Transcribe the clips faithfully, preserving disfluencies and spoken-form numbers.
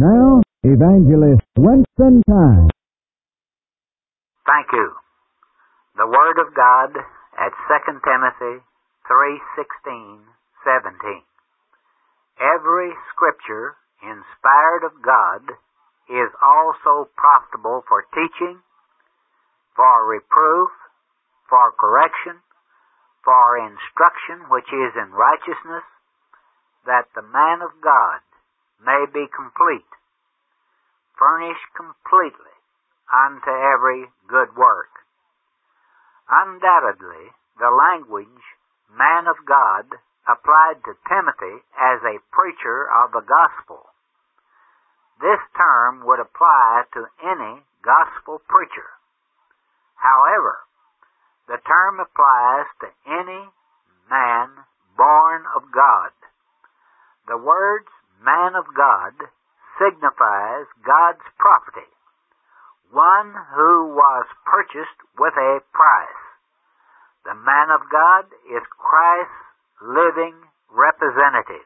now, Evangelist Winston Time. Thank you. The Word of God at Second Timothy three sixteen, seventeen. Every Scripture inspired of God is also profitable for teaching, for reproof, for correction, for instruction which is in righteousness, that the man of God may be complete, furnished completely unto every good work. Undoubtedly, the language man of God applied to Timothy as a preacher of the gospel. This term would apply to any gospel preacher. However, the term applies to any man born of God. The words man of God signifies God's property, one who was purchased with a price. The man of God is Christ's living representative.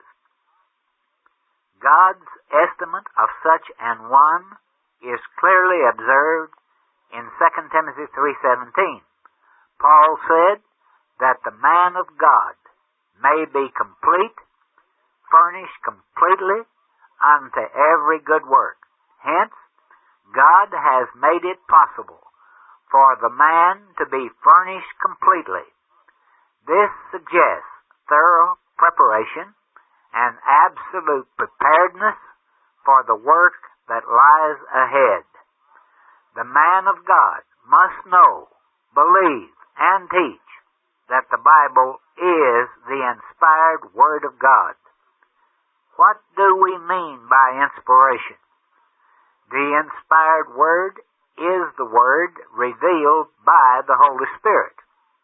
God's estimate of such an one is clearly observed in Second Timothy three seventeen. Paul said that the man of God may be complete, furnished completely unto every good work. Hence, God has made it possible for the man to be furnished completely. This suggests thorough preparation and absolute preparedness for the work that lies ahead. The man of God must know, believe, and teach that the Bible is the inspired Word of God. What do we mean by inspiration? The inspired Word is the Word revealed by the Holy Spirit.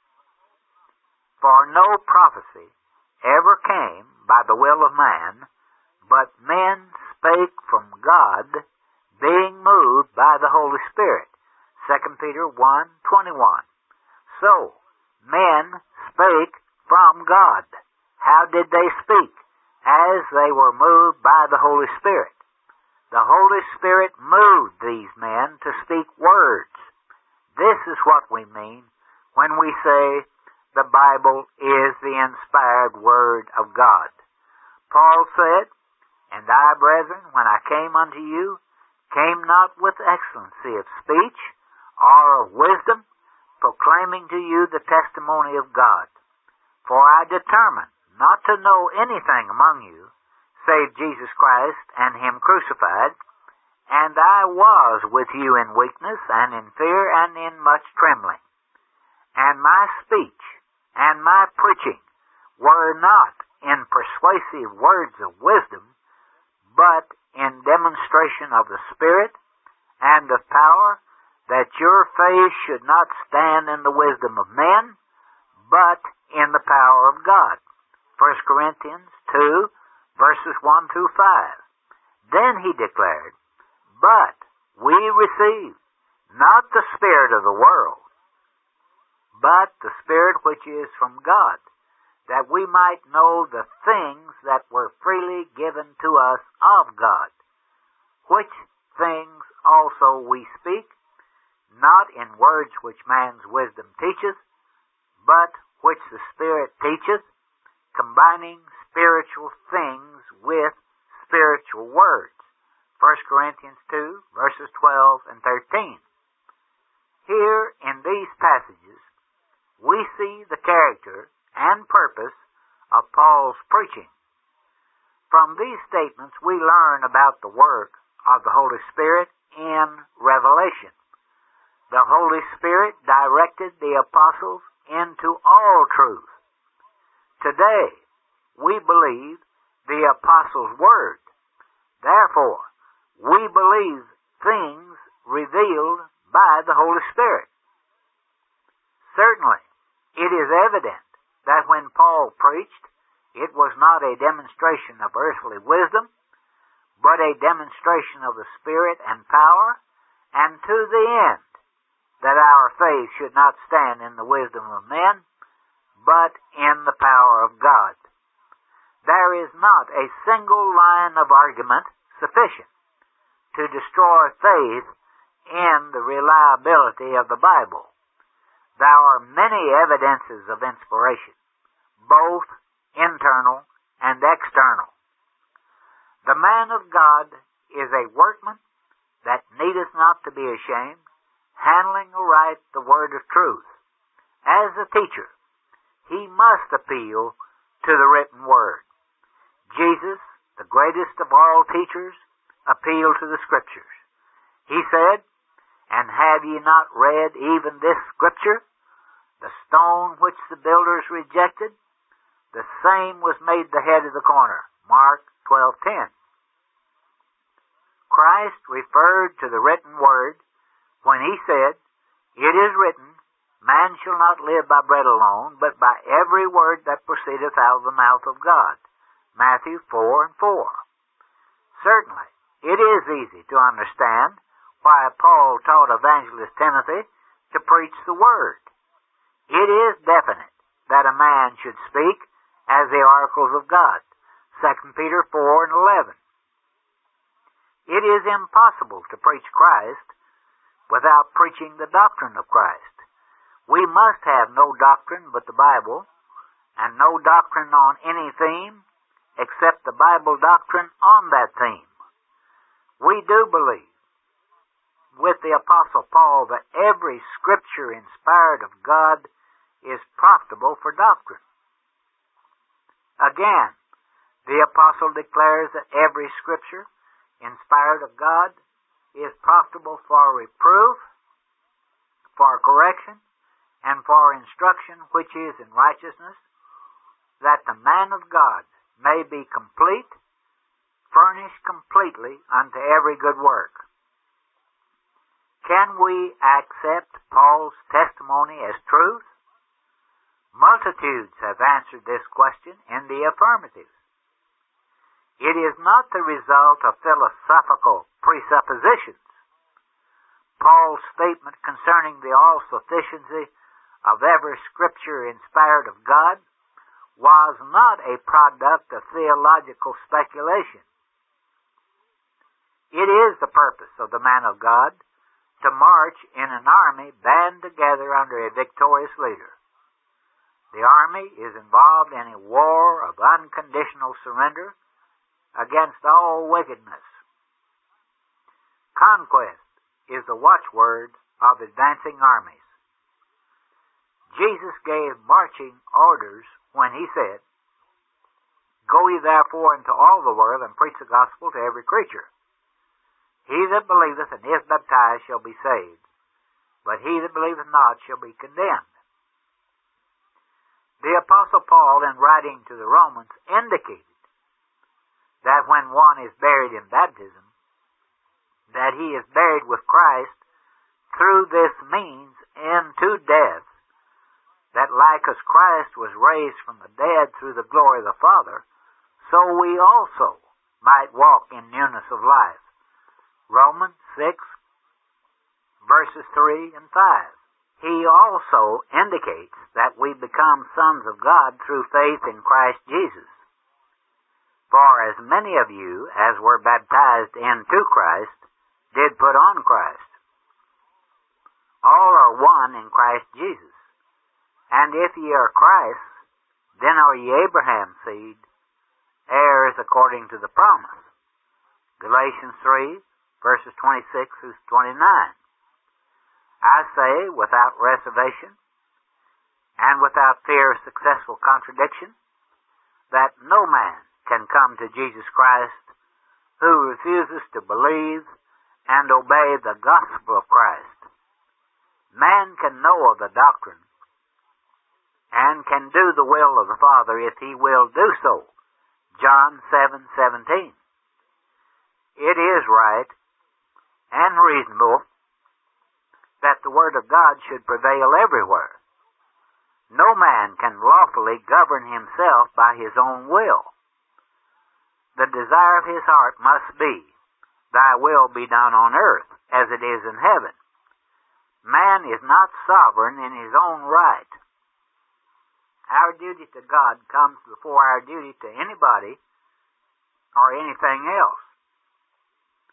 For no prophecy ever came by the will of man, but men spake from God, being moved by the Holy Spirit. Second Peter one twenty-one. So, men spake from God. How did they speak? As they were moved by the Holy Spirit. The Holy Spirit moved these men to speak words. This is what we mean when we say the Bible is the inspired Word of God. Paul said, And I, brethren, when I came unto you, came not with excellency of speech or of wisdom, proclaiming to you the testimony of God. For I determined not to know anything among you, save Jesus Christ and Him crucified, and I was with you in weakness and in fear and in much trembling. And my speech and my preaching were not in persuasive words of wisdom, but in demonstration of the Spirit and of power, that your faith should not stand in the wisdom of men, but in the power of God. First Corinthians two, verses one through five. Then he declared, But we receive not the spirit of the world, but the Spirit which is from God, that we might know the things that were freely given to us of God, which things also we speak, not in words which man's wisdom teacheth, but which the Spirit teacheth, combining spiritual things with spiritual words. First Corinthians two, verses twelve and thirteen. Here in these passages, we see the character and purpose of Paul's preaching. From these statements, we learn about the work of the Holy Spirit in revelation. The Holy Spirit directed the apostles into all truth. Today, we believe the apostles' word. Therefore, we believe things revealed by the Holy Spirit. Certainly, it is evident that when Paul preached, it was not a demonstration of earthly wisdom, but a demonstration of the Spirit and power, and to the end that our faith should not stand in the wisdom of men, but in the power of God. There is not a single line of argument sufficient to destroy faith in the reliability of the Bible. There are many evidences of inspiration, both internal and external. The man of God is a workman that needeth not to be ashamed, handling aright the word of truth. As a teacher, he must appeal to the written word. Jesus, the greatest of all teachers, appealed to the Scriptures. He said, "And have ye not read even this Scripture? The stone which the builders rejected, the same was made the head of the corner." Mark twelve ten. Christ referred to the written word when he said, "It is written, man shall not live by bread alone, but by every word that proceedeth out of the mouth of God." Matthew four and four. Certainly, it is easy to understand why Paul taught Evangelist Timothy to preach the word. It is definite that a man should speak as the oracles of God. Second Peter four and eleven. It is impossible to preach Christ without preaching the doctrine of Christ. We must have no doctrine but the Bible, and no doctrine on any theme except the Bible doctrine on that theme. We do believe, with the Apostle Paul, that every Scripture inspired of God is profitable for doctrine. Again, the Apostle declares that every Scripture inspired of God is profitable for reproof, for correction, and for instruction which is in righteousness, that the man of God may be complete, furnished completely unto every good work. Can we accept Paul's testimony as truth? Multitudes have answered this question in the affirmative. It is not the result of philosophical presuppositions. Paul's statement concerning the all-sufficiency of every Scripture inspired of God was not a product of theological speculation. It is the purpose of the man of God to march in an army band together under a victorious leader. The army is involved in a war of unconditional surrender against all wickedness. Conquest is the watchword of advancing armies. Jesus gave marching orders when he said, "Go ye therefore into all the world and preach the gospel to every creature. He that believeth and is baptized shall be saved, but he that believeth not shall be condemned." The Apostle Paul, in writing to the Romans, indicated that when one is buried in baptism, that he is buried with Christ through this means into death, that like as Christ was raised from the dead through the glory of the Father, so we also might walk in newness of life. Romans six, verses three and five. He also indicates that we become sons of God through faith in Christ Jesus. For as many of you as were baptized into Christ did put on Christ. All are one in Christ Jesus. And if ye are Christ's, then are ye Abraham's seed, heirs according to the promise. Galatians three, verses twenty-six through twenty-nine. I say, without reservation, and without fear of successful contradiction, that no man can come to Jesus Christ who refuses to believe and obey the gospel of Christ. Man can know of the doctrine and can do the will of the Father if he will do so. John seven seventeen. It is right and reasonable that the Word of God should prevail everywhere. No man can lawfully govern himself by his own will. The desire of his heart must be, "Thy will be done on earth as it is in heaven." Man is not sovereign in his own right. Our duty to God comes before our duty to anybody or anything else.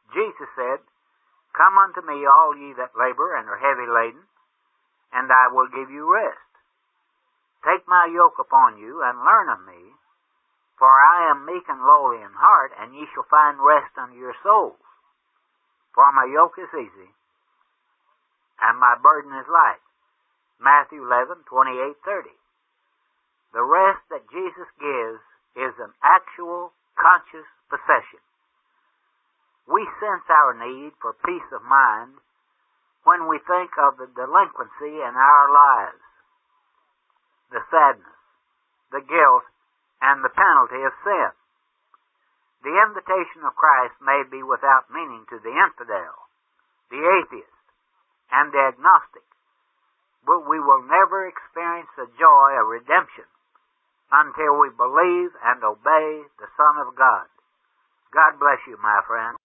Jesus said, "Come unto me, all ye that labor and are heavy laden, and I will give you rest. Take my yoke upon you, and learn of me, for I am meek and lowly in heart, and ye shall find rest unto your souls. For my yoke is easy, and my burden is light." Matthew eleven, twenty-eight, thirty. The rest that Jesus gives is an actual, conscious possession. We sense our need for peace of mind when we think of the delinquency in our lives, the sadness, the guilt, and the penalty of sin. The invitation of Christ may be without meaning to the infidel, the atheist, and the agnostic, but we will never experience the joy of redemption until we believe and obey the Son of God. God bless you, my friend.